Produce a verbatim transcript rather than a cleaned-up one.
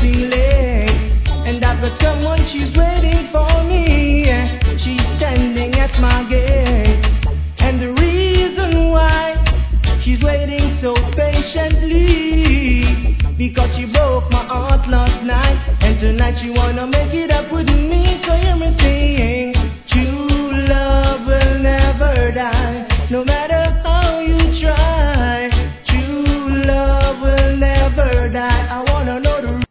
getting late, and I've got someone, she's waiting for me. She's standing at my gate, and the reason why she's waiting so patiently, because she broke my heart last night, and tonight she wanna make it